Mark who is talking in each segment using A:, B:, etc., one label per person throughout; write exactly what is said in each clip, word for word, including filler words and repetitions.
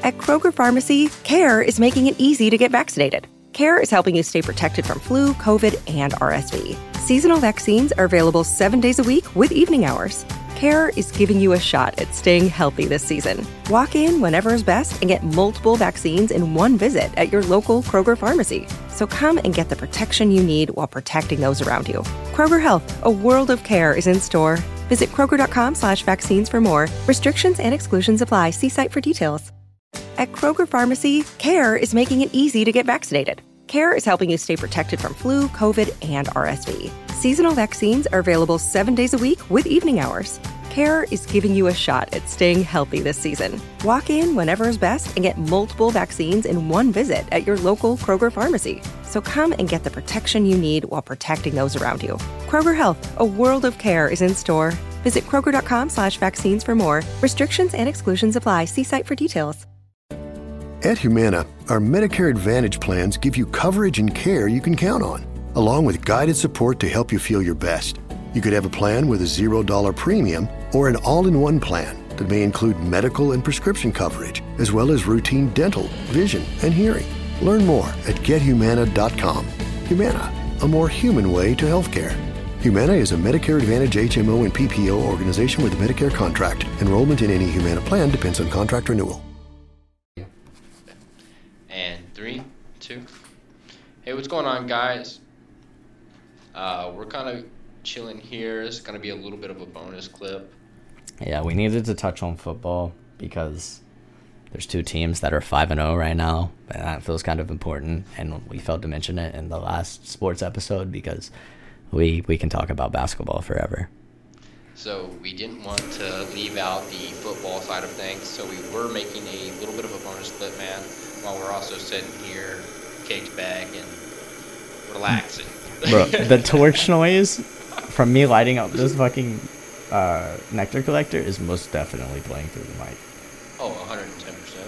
A: At Kroger Pharmacy, CARE is making it easy to get vaccinated. CARE is helping you stay protected from flu, COVID, and R S V. Seasonal vaccines are available seven days a week with evening hours. CARE is giving you a shot at staying healthy this season. Walk in whenever is best and get multiple vaccines in one visit at your local Kroger Pharmacy. So come and get the protection you need while protecting those around you. Kroger Health, a world of care is in store. Visit Kroger.com slash vaccines for more. Restrictions and exclusions apply. See site for details. At Kroger Pharmacy, CARE is making it easy to get vaccinated. CARE is helping you stay protected from flu, COVID, and R S V. Seasonal vaccines are available seven days a week with evening hours. CARE is giving you a shot at staying healthy this season. Walk in whenever is best and get multiple vaccines in one visit at your local Kroger Pharmacy. So come and get the protection you need while protecting those around you. Kroger Health, a world of care is in store. Visit Kroger.com slash vaccines for more. Restrictions and exclusions apply. See site for details.
B: At Humana, our Medicare Advantage plans give you coverage and care you can count on, along with guided support to help you feel your best. You could have a plan with a zero dollar premium or an all-in-one plan that may include medical and prescription coverage, as well as routine dental, vision, and hearing. Learn more at get humana dot com. Humana, a more human way to healthcare. Humana is a Medicare Advantage H M O and P P O organization with a Medicare contract. Enrollment in any Humana plan depends on contract renewal.
C: And three, two. Hey, what's going on, guys? Uh, we're kind of chilling here. It's going to be a little bit of a bonus clip.
D: Yeah, we needed to touch on football because there's two teams that are five and oh right now, and that feels kind of important, and we failed to mention it in the last sports episode because we we can talk about basketball forever.
C: So we didn't want to leave out the football side of things, so we were making a little bit of a bonus clip, man, while we're also sitting here, caged back and relaxing.
D: Bro, the torch noise from me lighting up this fucking uh, nectar collector is most definitely playing through the mic.
C: Oh, one hundred ten percent.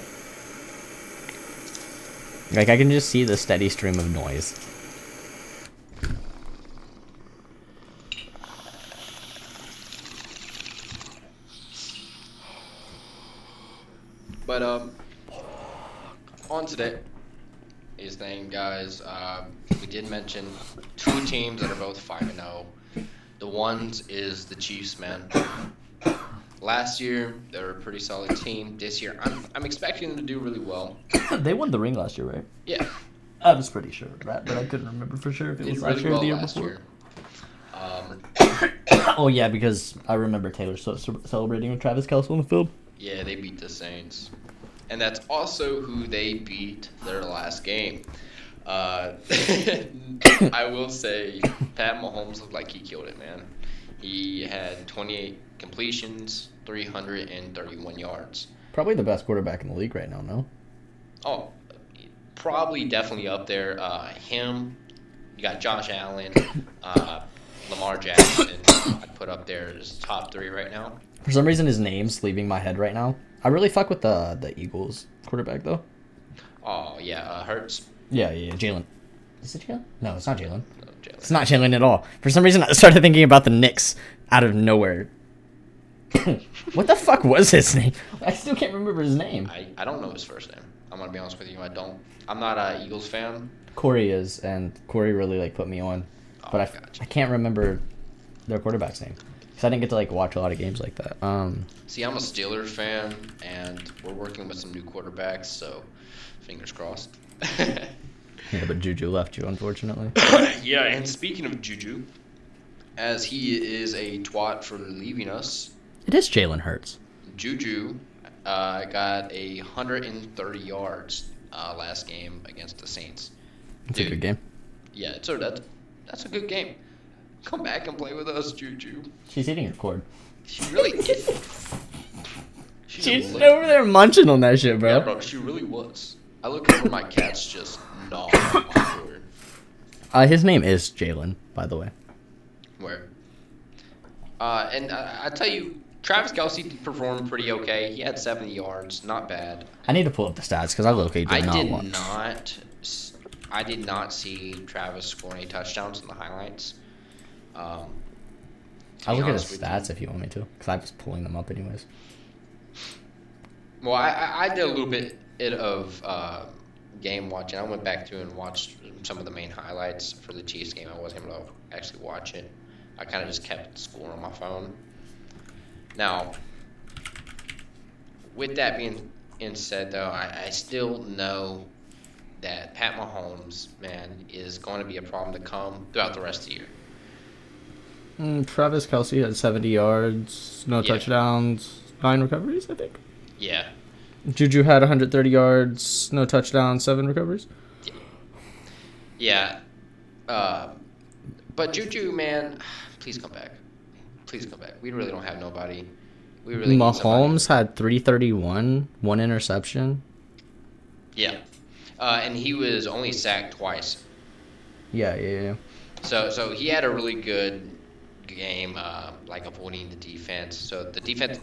D: Like, I can just see the steady stream of noise.
C: But, um, on today is thing, guys, um, we did mention two teams that are both five and oh. The ones is the Chiefs, man. Last year, they were a pretty solid team. This year, I'm I'm expecting them to do really well.
D: They won the ring last year, right?
C: Yeah.
D: I was pretty sure of that, but I couldn't remember for sure if it
C: Did
D: was
C: really
D: last year
C: well
D: or the year
C: last
D: before.
C: year. Um,
D: Oh, yeah, because I remember Taylor so- so- celebrating with Travis Kelce on the field.
C: yeah, they beat the Saints. And that's also who they beat their last game. Uh, I will say, Pat Mahomes looked like he killed it, man. He had twenty-eight completions, three hundred thirty-one yards.
D: Probably the best quarterback in the league right now, no?
C: Oh, probably definitely up there. Uh, him, you got Josh Allen, uh, Lamar Jackson, I'd put up there as top three right now.
D: For some reason, his name's leaving my head right now. I really fuck with the the Eagles quarterback, though.
C: Oh, yeah, uh, Hurts.
D: Yeah, yeah, yeah, Jalen. Is it Jalen? No, it's not Jalen.
C: No, Jalen.
D: It's not Jalen at all. For some reason, I started thinking about the Knicks out of nowhere. What the fuck was his name? I still can't remember his name.
C: I, I don't know his first name. I'm going to be honest with you. I don't. I'm not an Eagles fan.
D: Corey is, and Corey really like put me on.
C: Oh,
D: But I,
C: gotcha.
D: I can't remember their quarterback's name. Because I didn't get to like watch a lot of games like that. Um,
C: See, I'm a Steelers fan, and we're working with some new quarterbacks, so fingers crossed.
D: yeah, but Juju left you, unfortunately.
C: Yeah, and speaking of Juju, as he is a twat for leaving us,
D: It is Jalen Hurts.
C: Juju uh, got a one hundred thirty yards uh, last game against the Saints.
D: It's
C: Dude,
D: a good game.
C: Yeah, so that's, that's a good game. Come back and play with us, Juju.
D: She's eating her cord.
C: She really is. She's,
D: She's
C: a
D: over there munching on that shit, bro.
C: Yeah, bro, she really was. I look over, my cat's just gnawing on my cord.
D: Uh, his name is Jalen, by the way.
C: Where? Uh, and I, I tell you, Travis Kelce performed pretty okay. He had seventy yards, not bad.
D: I need to pull up the stats because I located
C: I
D: not
C: did
D: once.
C: not. I did not see Travis score any touchdowns in the highlights. Um,
D: I'll
C: be
D: look at his
C: honest with you.
D: stats if you want me to, because I was pulling them up anyways.
C: Well, I, I I did a little bit bit of uh, game watching. I went back through and watched some of the main highlights for the Chiefs game. I wasn't able to actually watch it. I kind of just kept score on my phone. Now, with that being, being said, though, I, I still know that Pat Mahomes, man, is going to be a problem to come throughout the rest of the year.
D: Mm, Travis Kelce had seventy yards, no
C: Yeah.
D: touchdowns, nine recoveries, I think.
C: Yeah.
D: Juju had one hundred thirty yards, no touchdowns, seven recoveries.
C: Yeah. Uh, but Juju, man, please come back. Please come back. We really don't have nobody. We really need somebody.
D: Mahomes had three thirty-one, one interception.
C: Yeah. Uh, and he was only sacked twice.
D: Yeah, yeah, yeah.
C: So so he had a really good game, uh, like avoiding the defense. So the defensive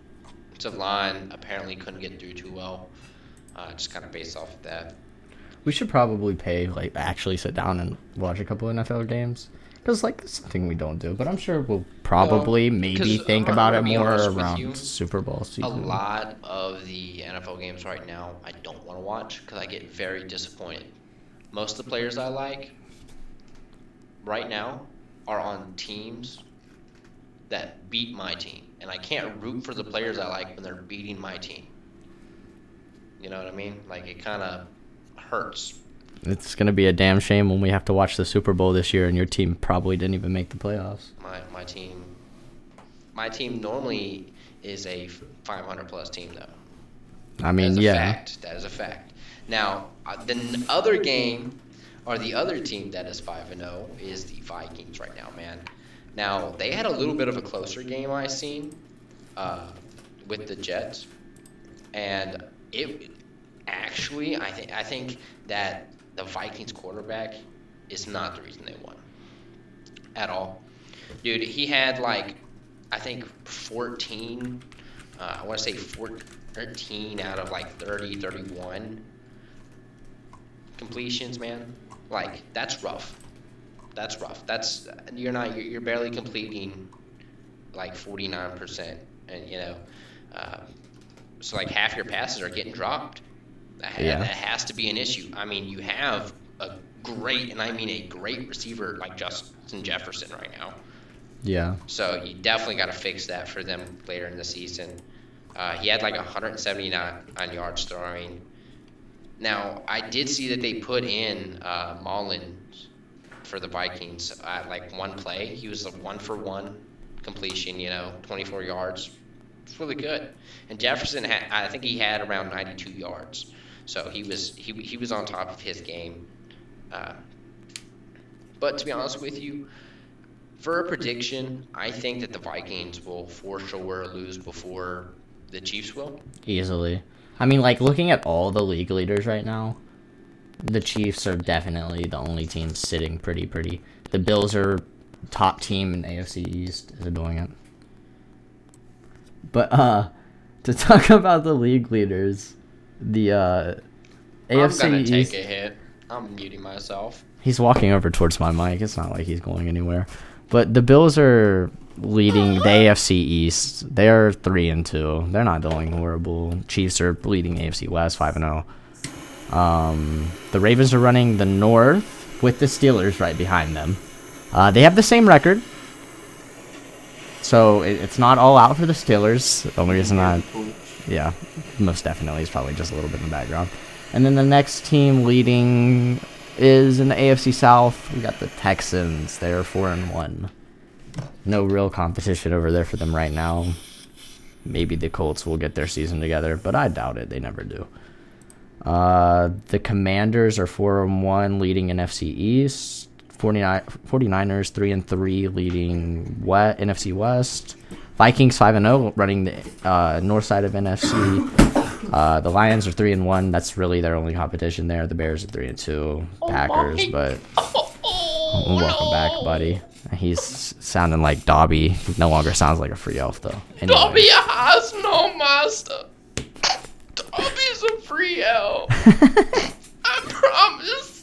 C: line apparently couldn't get through too well, uh, just kind of based off of that.
D: We should probably pay, like, actually sit down and watch a couple N F L games. Because, like, it's something we don't do. But I'm sure we'll probably
C: Well,
D: maybe
C: 'cause
D: think
C: I'm
D: about it
C: gonna be
D: more
C: honest with
D: around
C: you,
D: Super Bowl season.
C: A lot of the N F L games right now I don't want to watch because I get very disappointed. Most of the players I like right now are on teams that beat my team. And I can't root for the players I like when they're beating my team. You know what I mean? Like, it kind of hurts.
D: It's going to be a damn shame when we have to watch the Super Bowl this year and your team probably didn't even make the playoffs.
C: My my team, my team normally is a five hundred plus team, though.
D: I mean,
C: That is a
D: yeah.
C: fact. That is a fact. Now, uh, the other game, or the other team that is five and zero, is the Vikings right now, man. Now, they had a little bit of a closer game I seen uh, with the Jets, and it actually, I think, I think that the Vikings quarterback is not the reason they won at all. Dude, he had like, I think fourteen, uh, I want to say fourteen out of like thirty, thirty-one completions, man. Like, that's rough. That's rough. That's, you're not, you're, you're barely completing like forty-nine percent, and you know, uh, so like half your passes are getting dropped. That,
D: Yeah.
C: that has to be an issue. I mean, you have a great, and I mean a great receiver like Justin Jefferson right now.
D: Yeah.
C: So you definitely got to fix that for them later in the season. Uh, he had like one hundred seventy-nine yards throwing. Now, I did see that they put in uh, Mullins for the Vikings at like one play. He was a one for one completion, you know, twenty-four yards. It's really good. And Jefferson, had, I think he had around ninety-two yards. So he was he he was on top of his game. Uh, but to be honest with you, for a prediction, I think that the Vikings will for sure lose before the Chiefs will.
D: Easily. I mean, like, looking at all the league leaders right now, the Chiefs are definitely the only team sitting pretty, pretty. The Bills are top team in A F C East is doing it. But, uh, to talk about the league leaders, the, uh, A F C
C: I'm gonna
D: East...
C: take a hit. I'm muting myself.
D: He's walking over towards my mic. It's not like he's going anywhere. But the Bills are leading the A F C East. They are three and two. They're not doing horrible. Chiefs are leading A F C West five and zero. Um, the Ravens are running the North with the Steelers right behind them. Uh, they have the same record, so it, it's not all out for the Steelers. The only reason I, yeah, most definitely is probably just a little bit in the background. And then the next team leading is in the A F C South. We got the Texans. They're four and one. No real competition over there for them right now. Maybe the Colts will get their season together, but I doubt it. They never do. Uh, the Commanders are four and one, leading N F C East. forty-nine, 49ers three and three, leading West, N F C West. Vikings five and zero, running the uh, north side of N F C. Uh, the Lions are three and one. That's really their only competition there. The Bears are three and two. Packers, but welcome back, buddy. He's sounding like Dobby. He no longer sounds like a free elf, though. Anyway.
C: Dobby has no master. Dobby's a free elf. I promise.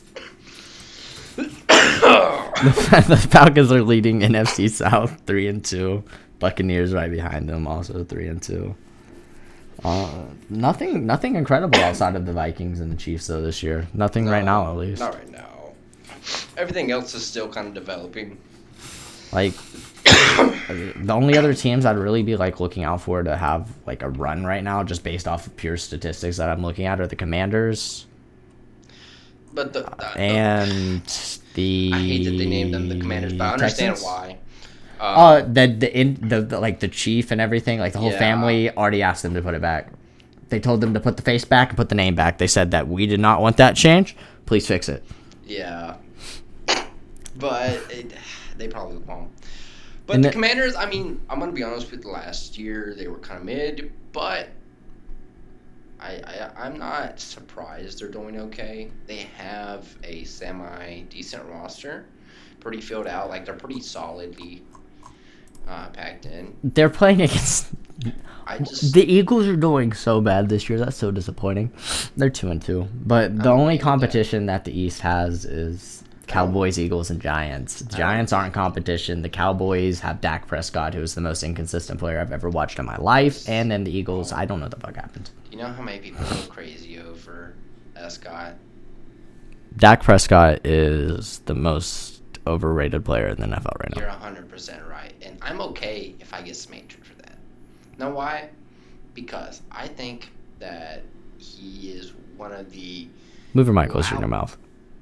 D: the, the Falcons are leading N F C South three and two. Buccaneers right behind them, also three and two. Uh, nothing, nothing incredible outside of the Vikings and the Chiefs though this year. Nothing
C: No,
D: right now, at least.
C: Not right now. Everything else is still kind of developing.
D: Like the only other teams I'd really be like looking out for to have like a run right now, just based off of pure statistics that I'm looking at, are the Commanders.
C: But the, the
D: and the
C: I hate that they named them the Commanders, but I understand
D: Texans?
C: why.
D: Uh,
C: Um,
D: the the, in, the the like the chief and everything, like the whole
C: Yeah.
D: family already asked them to put it back. They told them to put the face back and put the name back. They said that we did not want that change. Please fix it.
C: yeah. But it, they probably won't. But
D: And
C: the
D: the-
C: Commanders, I mean, I'm going to be honest with you, last year they were kind of mid, but I, I, I'm not surprised they're doing okay. They have a semi-decent roster, pretty filled out, like they're pretty solidly uh, packed in.
D: They're playing against
C: I just,
D: the Eagles are doing so bad this year. That's so disappointing. They're two and two, but the
C: I'm
D: only
C: okay with
D: competition that the East has is Cowboys, Eagles, and Giants. The Giants aren't competition. The Cowboys have Dak Prescott, who is the most inconsistent player I've ever watched in my life, and then the Eagles, I don't know what the fuck happened.
C: you know how many people go crazy over Escott?
D: Dak Prescott is the most overrated player in the N F L right now.
C: You're one hundred percent right. And I'm okay if I get smacked for that. Know why? Because I think that he is one of the...
D: Move your mic closer to
C: Wow.
D: your mouth.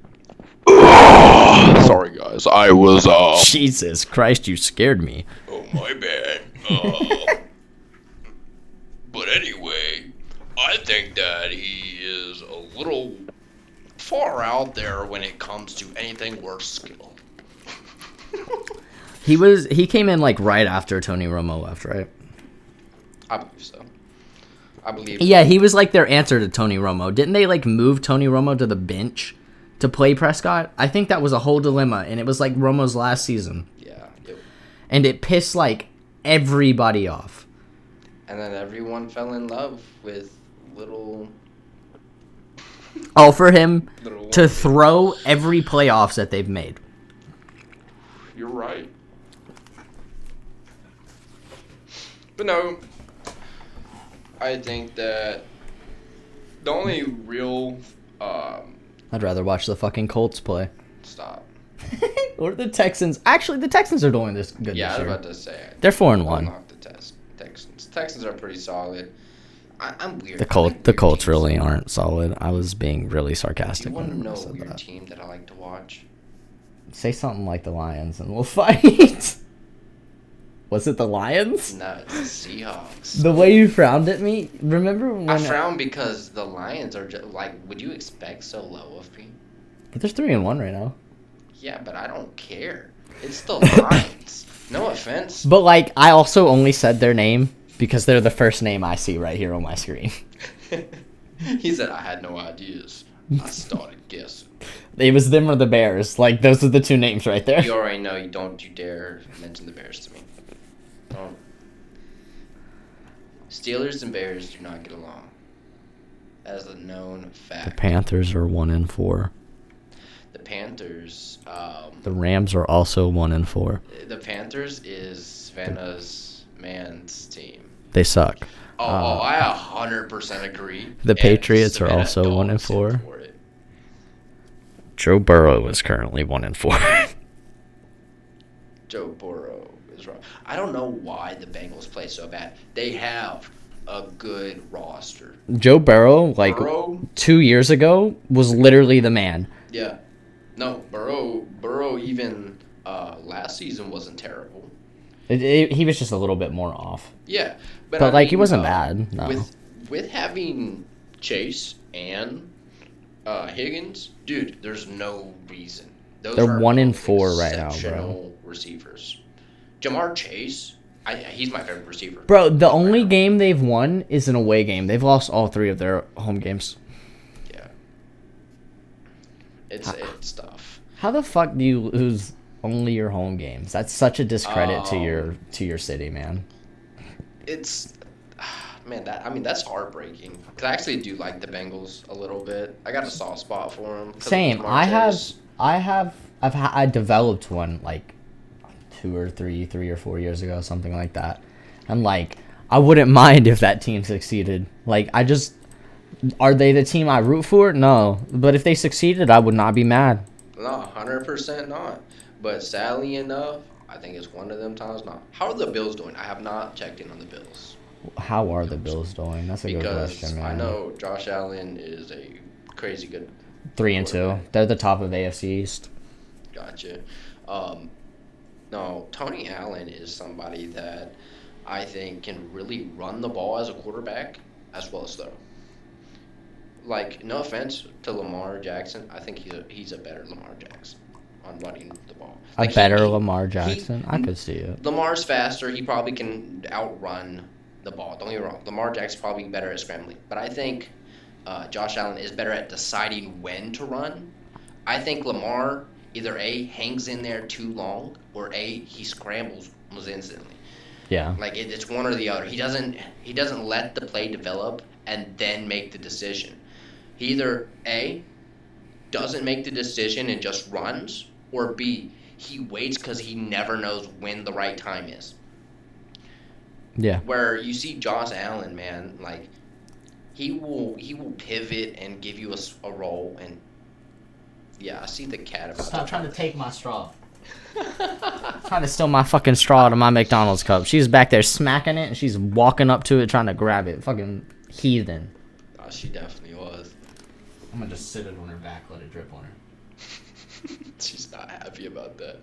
C: Sorry, guys. I was, uh...
D: Jesus Christ, you scared me.
C: Oh, my bad. Uh, but anyway, I think that he is a little far out there when it comes to anything worth skill.
D: He was he came in like right after Tony Romo left, right?
C: I believe so. I believe...
D: Yeah, he was like their answer to Tony Romo. Didn't they like move Tony Romo to the bench to play Prescott? I think that was a whole dilemma, and it was like Romo's last season,
C: Yeah. It,
D: and it pissed like everybody off.
C: and then everyone fell in love with little...
D: All for him
C: little
D: to throw every playoffs that they've made.
C: You're right. But no, I think that the only real um,
D: I'd rather watch the fucking Colts play.
C: stop.
D: Or the Texans. Actually, the Texans are doing this good
C: Yeah, I
D: this
C: was
D: year.
C: about to say it.
D: They're four and
C: Don't
D: one.
C: knock the tes- Texans. Texans are pretty solid. I, I'm weird.
D: The
C: I
D: Colt,
C: like
D: the
C: weird
D: Colts
C: teams.
D: really aren't solid. I was being really
C: You
D: sarcastic
C: want to
D: when I
C: know a
D: said
C: weird
D: that.
C: team that I like to watch?
D: Say something like the Lions, and we'll fight. Was it the Lions?
C: No, it's the Seahawks.
D: The way you frowned at me. Remember when?
C: I frown because the Lions are just, like, would you expect so low of me?
D: But there's three and one right now.
C: Yeah, but I don't care. It's the Lions. No offense.
D: But like, I also only said their name because they're the first name I see right here on my screen.
C: He said I had no ideas. I started guessing.
D: It was them or the Bears. Like those are the two names right there.
C: You already know you don't you dare mention the Bears to me. Don't. Steelers and Bears do not get along. That is a known
D: The
C: fact.
D: Panthers are one and four.
C: The Panthers, um,
D: The Rams are also one and four.
C: the Panthers is Savannah's man's team.
D: They suck.
C: Oh,
D: Uh,
C: oh I a hundred percent agree.
D: the
C: And
D: Patriots are
C: Savannah
D: also one and
C: dogs him
D: four.
C: for it.
D: Joe Burrow is currently one and four.
C: Joe Burrow is wrong. I don't know why the Bengals play so bad. They have a good roster.
D: Joe Burrow, like
C: Burrow,
D: two years ago, was literally the man.
C: yeah, no, Burrow. Burrow even uh, last season wasn't terrible.
D: It, it, he was just a little bit more off.
C: Yeah, but,
D: But,
C: I
D: like, he
C: mean,
D: wasn't
C: uh,
D: bad, no.
C: With with having Chase and uh, Higgins, dude, there's no reason. Those
D: They're
C: are
D: one and
C: both
D: four right now, bro.
C: exceptional receivers. Jamar Chase, I, he's my favorite receiver.
D: Bro, the
C: All
D: only
C: around.
D: game they've won is an away game. They've lost all three of their home games.
C: Yeah, it's it's tough.
D: How the fuck do you lose only your home games? That's such a discredit to
C: Oh.
D: your to your city, man.
C: It's man, that I mean that's heartbreaking. Cause I actually do like the Bengals a little bit. I got a soft spot for them.
D: Same. I have, I have, I've ha- I developed one like two or three, three or four years ago, something like that. And like, I wouldn't mind if that team succeeded. Like, I just... Are they the team I root for? No. But if they succeeded, I would not be mad.
C: No, one hundred percent not. But sadly enough, I think it's one of them times not. How are the Bills doing? I have not checked in on the Bills.
D: How are the Bills doing? That's a
C: because
D: good question, man.
C: I know Josh Allen is a crazy good...
D: Three and two. They're the top of A F C East.
C: Gotcha. Um, no, Tony Allen is somebody that I think can really run the ball as a quarterback as well as throw. Like, no offense to Lamar Jackson, I think he's a, he's a better Lamar Jackson on running the ball. Like
D: a better
C: he,
D: Lamar Jackson?
C: He,
D: I could see it.
C: Lamar's faster. He probably can outrun the ball. Don't get me wrong. Lamar Jackson's probably better at scrambling. But I think uh, Josh Allen is better at deciding when to run. I think Lamar either A, hangs in there too long, or A, he scrambles almost instantly.
D: Yeah.
C: Like, it, it's one or the other. He doesn't he doesn't let the play develop and then make the decision. He either A, doesn't make the decision and just runs, or B, he waits because he never knows when the right time is.
D: Yeah.
C: Where you see Josh Allen, man, like, he will he will pivot and give you a, a roll, and yeah, I see the cat about
D: Stop
C: to
D: trying to take my straw. Trying to steal my fucking straw out of my McDonald's cup. She's back there smacking it, and she's walking up to it trying to grab it. Fucking heathen.
C: Oh, she definitely was.
D: I'm gonna just sit it on her back, let it drip on her.
C: She's not happy about that.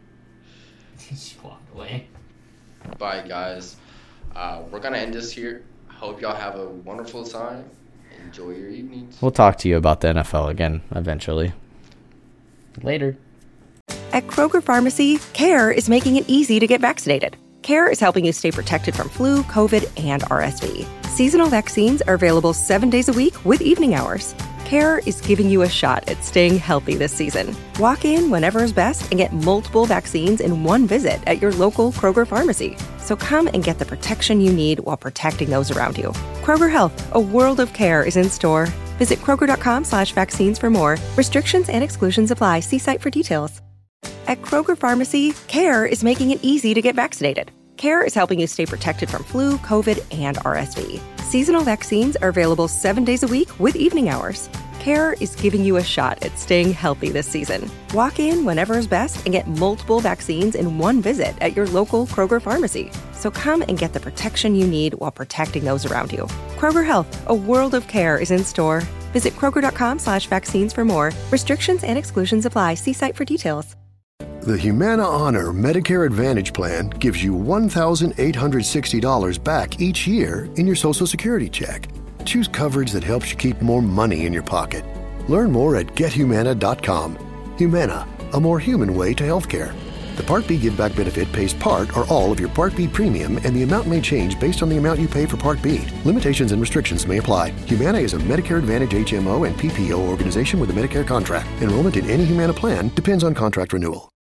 D: She walked away.
C: Bye, guys. Uh, we're gonna end this here. Hope y'all have a wonderful time. Enjoy your evenings.
D: We'll talk to you about the N F L again eventually. Later.
A: At Kroger Pharmacy, CARE is making it easy to get vaccinated. CARE is helping you stay protected from flu, COVID, and R S V. Seasonal vaccines are available seven days a week with evening hours. CARE is giving you a shot at staying healthy this season. Walk in whenever is best and get multiple vaccines in one visit at your local Kroger Pharmacy. So come and get the protection you need while protecting those around you. Kroger Health, a world of care is in store. Visit Kroger.com slash vaccines for more. Restrictions and exclusions apply. See site for details. At Kroger Pharmacy, CARE is making it easy to get vaccinated. CARE is helping you stay protected from flu, COVID, and R S V. Seasonal vaccines are available seven days a week with evening hours. CARE is giving you a shot at staying healthy this season. Walk in whenever is best and get multiple vaccines in one visit at your local Kroger Pharmacy. So come and get the protection you need while protecting those around you. Kroger Health, a world of care is in store. Visit Kroger.com slash vaccines for more. Restrictions and exclusions apply. See site for details.
B: The Humana Honor Medicare Advantage Plan gives you one thousand eight hundred sixty dollars back each year in your Social Security check. Choose coverage that helps you keep more money in your pocket. Learn more at get humana dot com. Humana, a more human way to healthcare. The Part B Give Back benefit pays part or all of your Part B premium, and the amount may change based on the amount you pay for Part B. Limitations and restrictions may apply. Humana is a Medicare Advantage H M O and P P O organization with a Medicare contract. Enrollment in any Humana plan depends on contract renewal.